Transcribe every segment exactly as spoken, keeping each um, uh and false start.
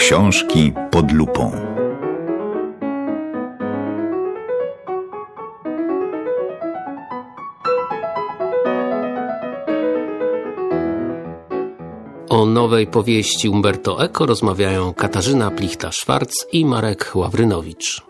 Książki pod lupą. O nowej powieści Umberto Eco rozmawiają Katarzyna Plichta-Szwarc i Marek Ławrynowicz.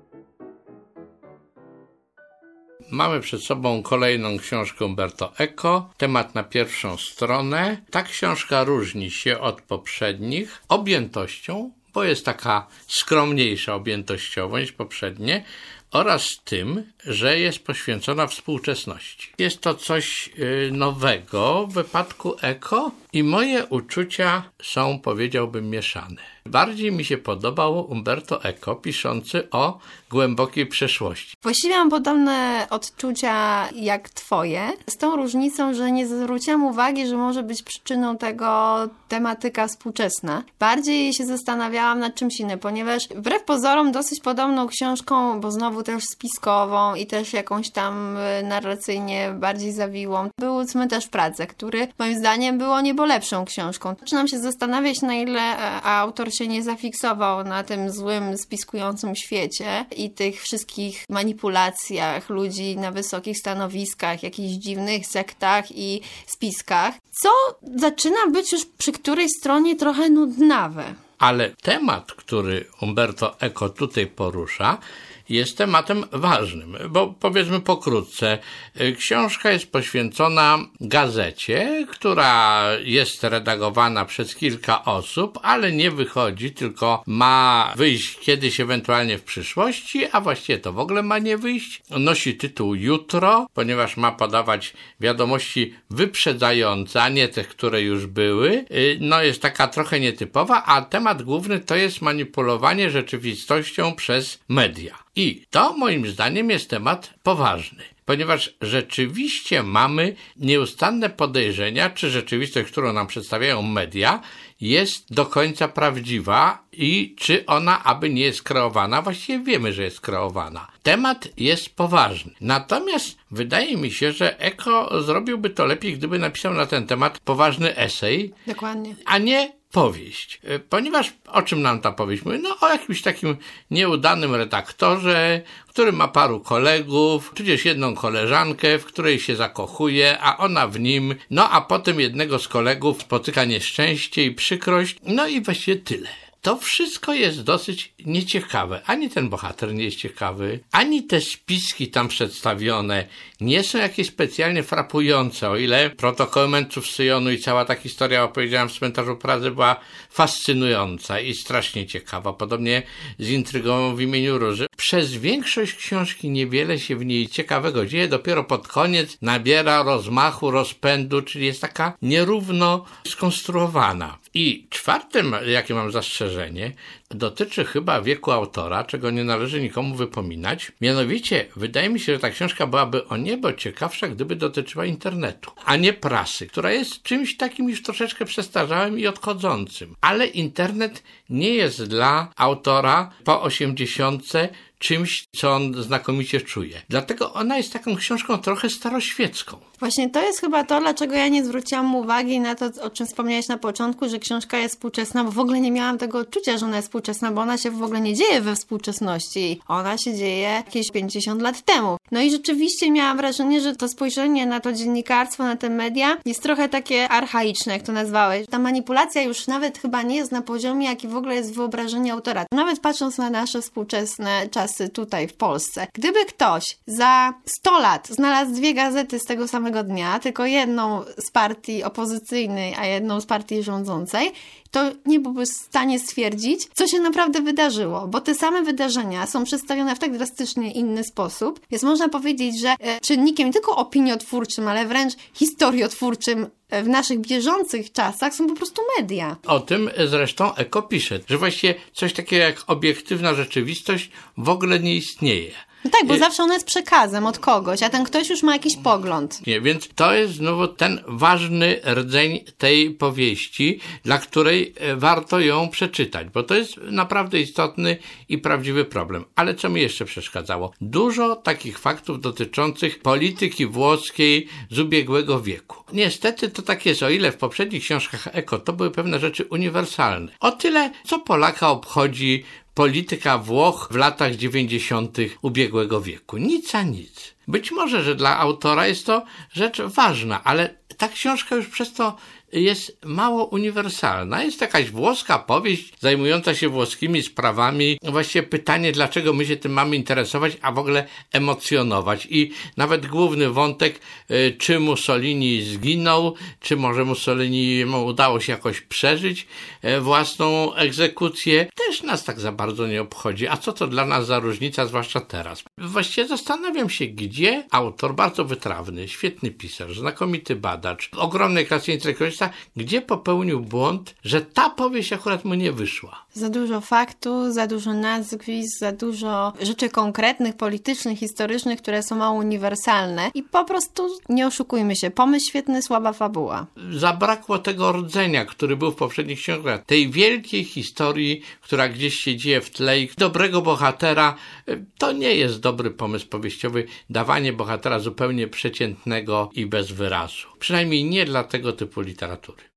Mamy przed sobą kolejną książkę Umberto Eco, temat na pierwszą stronę. Ta książka różni się od poprzednich objętością, bo jest taka skromniejsza objętościowo niż poprzednie, oraz tym, że jest poświęcona współczesności. Jest to coś yy, nowego w wypadku Eco i moje uczucia są, powiedziałbym, mieszane. Bardziej mi się podobał Umberto Eco piszący o głębokiej przeszłości. Właściwie mam podobne odczucia jak twoje, z tą różnicą, że nie zwróciłam uwagi, że może być przyczyną tego tematyka współczesna. Bardziej się zastanawiałam nad czymś innym, ponieważ wbrew pozorom dosyć podobną książką, bo znowu też spiskową i też jakąś tam narracyjnie bardziej zawiłą, był Cmentarz w Pradze, który moim zdaniem był o niebo lepszą książką. Zaczynam się zastanawiać, na ile autor się nie zafiksował na tym złym, spiskującym świecie i tych wszystkich manipulacjach ludzi na wysokich stanowiskach, jakichś dziwnych sektach i spiskach, co zaczyna być już przy której stronie trochę nudnawe. Ale temat, który Umberto Eco tutaj porusza, jest tematem ważnym, bo powiedzmy pokrótce, książka jest poświęcona gazecie, która jest redagowana przez kilka osób, ale nie wychodzi, tylko ma wyjść kiedyś ewentualnie w przyszłości, a właściwie to w ogóle ma nie wyjść. Nosi tytuł Jutro, ponieważ ma podawać wiadomości wyprzedzające, a nie tych, które już były. No jest taka trochę nietypowa, a temat główny to jest manipulowanie rzeczywistością przez media. I to moim zdaniem jest temat poważny, ponieważ rzeczywiście mamy nieustanne podejrzenia, czy rzeczywistość, którą nam przedstawiają media, jest do końca prawdziwa i czy ona aby nie jest kreowana. Właściwie wiemy, że jest kreowana. Temat jest poważny. Natomiast wydaje mi się, że Eco zrobiłby to lepiej, gdyby napisał na ten temat poważny esej. Dokładnie. A nie powieść. Ponieważ o czym nam ta powieść mówi? No o jakimś takim nieudanym redaktorze, który ma paru kolegów, tudzież jedną koleżankę, w której się zakochuje, a ona w nim, no a potem jednego z kolegów spotyka nieszczęście i przykrość, no i właściwie tyle. To wszystko jest dosyć nieciekawe. Ani ten bohater nie jest ciekawy, ani te spiski tam przedstawione nie są jakieś specjalnie frapujące, o ile protokoły mędrców Syjonu i cała ta historia, opowiedziałem w Cmentarzu w Pradze, była fascynująca i strasznie ciekawa, podobnie z intrygą w imieniu Róży. Przez większość książki niewiele się w niej ciekawego dzieje, dopiero pod koniec nabiera rozmachu, rozpędu, czyli jest taka nierówno skonstruowana. I czwartym, jakie mam zastrzeżenie, dotyczy chyba wieku autora, czego nie należy nikomu wypominać. Mianowicie, wydaje mi się, że ta książka byłaby o niebo ciekawsza, gdyby dotyczyła internetu, a nie prasy, która jest czymś takim już troszeczkę przestarzałym i odchodzącym. Ale internet nie jest dla autora po osiemdziesiątce czymś, co on znakomicie czuje. Dlatego ona jest taką książką trochę staroświecką. Właśnie to jest chyba to, dlaczego ja nie zwróciłam uwagi na to, o czym wspomniałeś na początku, że książka jest współczesna, bo w ogóle nie miałam tego odczucia, że ona jest współczesna, bo ona się w ogóle nie dzieje we współczesności. Ona się dzieje jakieś pięćdziesiąt lat temu. No i rzeczywiście miałam wrażenie, że to spojrzenie na to dziennikarstwo, na te media jest trochę takie archaiczne, jak to nazwałeś. Ta manipulacja już nawet chyba nie jest na poziomie, jaki w ogóle jest wyobrażenie autora. Nawet patrząc na nasze współczesne czasy tutaj w Polsce. Gdyby ktoś za sto lat znalazł dwie gazety z tego samego dnia, tylko jedną z partii opozycyjnej, a jedną z partii rządzącej, to nie byłby w stanie stwierdzić, co się naprawdę wydarzyło, bo te same wydarzenia są przedstawione w tak drastycznie inny sposób, więc można powiedzieć, że e, czynnikiem nie tylko opiniotwórczym, ale wręcz historiotwórczym w naszych bieżących czasach są po prostu media. O tym zresztą Eco pisze, że właściwie coś takiego jak obiektywna rzeczywistość w ogóle nie istnieje. No tak, bo I... zawsze ona jest przekazem od kogoś, a ten ktoś już ma jakiś pogląd. Nie, więc to jest znowu ten ważny rdzeń tej powieści, dla której warto ją przeczytać, bo to jest naprawdę istotny i prawdziwy problem. Ale co mi jeszcze przeszkadzało? Dużo takich faktów dotyczących polityki włoskiej z ubiegłego wieku. Niestety to tak jest, o ile w poprzednich książkach Ecco to były pewne rzeczy uniwersalne. O tyle, co Polaka obchodzi polityka Włoch w latach dziewięćdziesiątych ubiegłego wieku. Nic a nic. Być może, że dla autora jest to rzecz ważna, ale ta książka już przez to jest mało uniwersalna. Jest jakaś włoska powieść zajmująca się włoskimi sprawami. Właściwie pytanie, dlaczego my się tym mamy interesować, a w ogóle emocjonować. I nawet główny wątek, czy Mussolini zginął, czy może Mussolini mu udało się jakoś przeżyć własną egzekucję, też nas tak za bardzo nie obchodzi. A co to dla nas za różnica, zwłaszcza teraz? Właściwie zastanawiam się, gdzie autor, bardzo wytrawny, świetny pisarz, znakomity badacz, ogromnej klasy intelektualnej, gdzie popełnił błąd, że ta powieść akurat mu nie wyszła. Za dużo faktów, za dużo nazwisk, za dużo rzeczy konkretnych, politycznych, historycznych, które są mało uniwersalne i po prostu nie oszukujmy się, pomysł świetny, słaba fabuła. Zabrakło tego rdzenia, który był w poprzednich książkach, tej wielkiej historii, która gdzieś się dzieje w tle i dobrego bohatera. To nie jest dobry pomysł powieściowy, dawanie bohatera zupełnie przeciętnego i bez wyrazu. Przynajmniej nie dla tego typu literatury.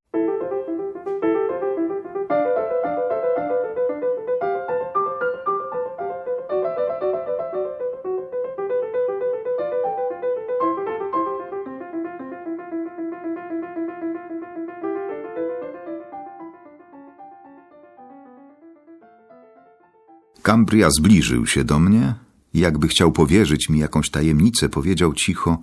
Cambria zbliżył się do mnie i jakby chciał powierzyć mi jakąś tajemnicę, powiedział cicho: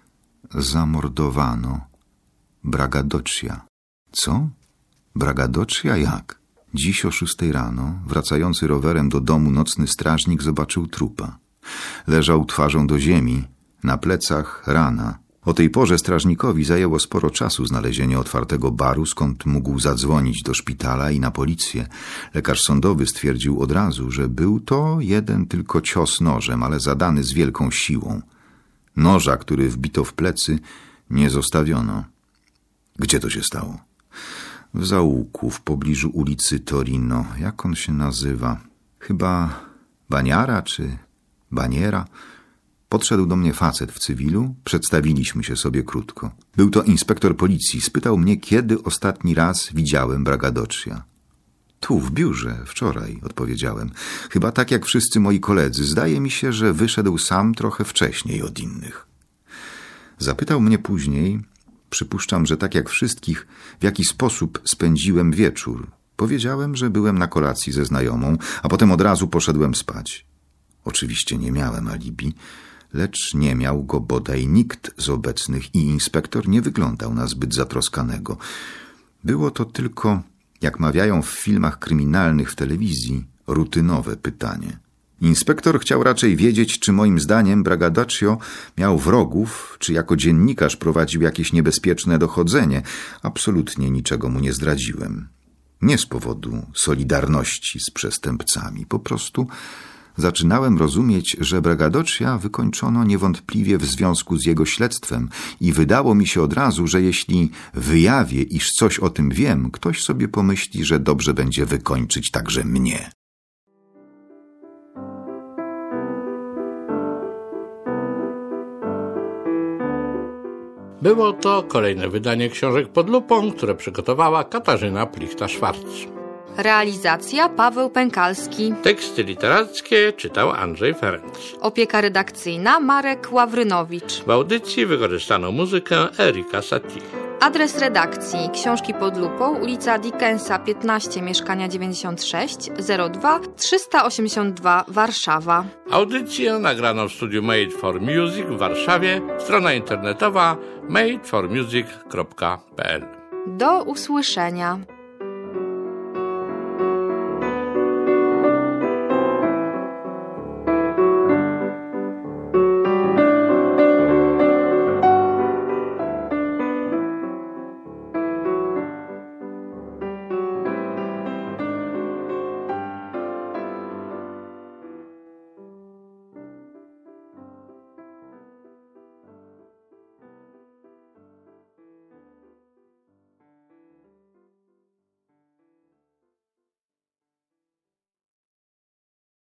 zamordowano Bragadoccia. Co? Bragadoccia jak? Dziś o szóstej rano, wracający rowerem do domu nocny strażnik zobaczył trupa. Leżał twarzą do ziemi, na plecach rana. O tej porze strażnikowi zajęło sporo czasu znalezienie otwartego baru, skąd mógł zadzwonić do szpitala i na policję. Lekarz sądowy stwierdził od razu, że był to jeden tylko cios nożem, ale zadany z wielką siłą. Noża, który wbito w plecy, nie zostawiono. Gdzie to się stało? W zaułku, w pobliżu ulicy Torino. Jak on się nazywa? Chyba Baniara czy Baniera? Podszedł do mnie facet w cywilu, przedstawiliśmy się sobie krótko. Był to inspektor policji, spytał mnie, kiedy ostatni raz widziałem Bragadoccia. Tu, w biurze, wczoraj, odpowiedziałem. Chyba tak jak wszyscy moi koledzy. Zdaje mi się, że wyszedł sam trochę wcześniej od innych. Zapytał mnie później, przypuszczam, że tak jak wszystkich, w jaki sposób spędziłem wieczór. Powiedziałem, że byłem na kolacji ze znajomą, a potem od razu poszedłem spać. Oczywiście nie miałem alibi, lecz nie miał go bodaj nikt z obecnych i inspektor nie wyglądał na zbyt zatroskanego. Było to tylko, jak mawiają w filmach kryminalnych w telewizji, rutynowe pytanie. Inspektor chciał raczej wiedzieć, czy moim zdaniem Bragadoccio miał wrogów, czy jako dziennikarz prowadził jakieś niebezpieczne dochodzenie. Absolutnie niczego mu nie zdradziłem. Nie z powodu solidarności z przestępcami, po prostu zaczynałem rozumieć, że Bragadoccia wykończono niewątpliwie w związku z jego śledztwem i wydało mi się od razu, że jeśli wyjawię, iż coś o tym wiem, ktoś sobie pomyśli, że dobrze będzie wykończyć także mnie. Było to kolejne wydanie książek pod lupą, które przygotowała Katarzyna Plichta-Szwarc. Realizacja Paweł Pękalski. Teksty literackie czytał Andrzej Ferenc. Opieka redakcyjna Marek Ławrynowicz. W audycji wykorzystano muzykę Erika Satie. Adres redakcji Książki pod lupą, ulica Dickensa piętnaście, mieszkania dziewięćdziesiąt sześć, zero dwa trzysta osiemdziesiąt dwa, Warszawa. Audycję nagrano w studiu Made for Music w Warszawie. Strona internetowa made for music kropka p l. Do usłyszenia.